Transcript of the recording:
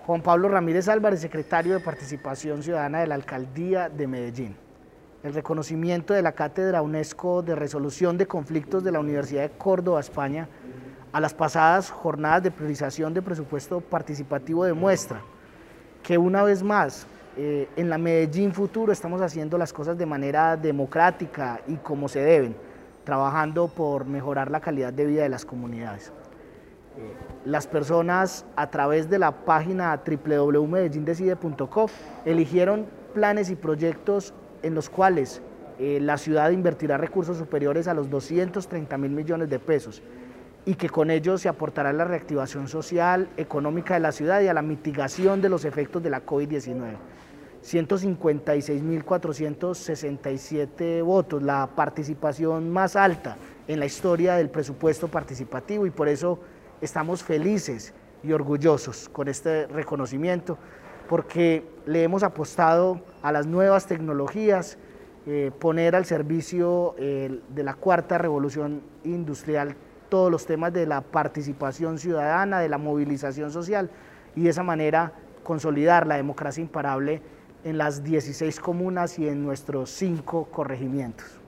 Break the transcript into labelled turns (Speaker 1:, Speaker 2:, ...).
Speaker 1: Juan Pablo Ramírez Álvarez, secretario de Participación Ciudadana de la Alcaldía de Medellín. El reconocimiento de la Cátedra UNESCO de Resolución de Conflictos de la Universidad de Córdoba, España, a las pasadas jornadas de priorización de presupuesto participativo demuestra que una vez más en la Medellín Futuro estamos haciendo las cosas de manera democrática y como se deben, trabajando por mejorar la calidad de vida de las comunidades. Las personas a través de la página www.medellindecide.co eligieron planes y proyectos en los cuales la ciudad invertirá recursos superiores a los 230.000 millones de pesos y que con ello se aportará a la reactivación social, económica de la ciudad y a la mitigación de los efectos de la COVID-19. 156.467 votos, la participación más alta en la historia del presupuesto participativo, y por eso estamos felices y orgullosos con este reconocimiento, porque le hemos apostado a las nuevas tecnologías, poner al servicio de la cuarta revolución industrial todos los temas de la participación ciudadana, de la movilización social, y de esa manera consolidar la democracia imparable en las 16 comunas y en nuestros 5 corregimientos.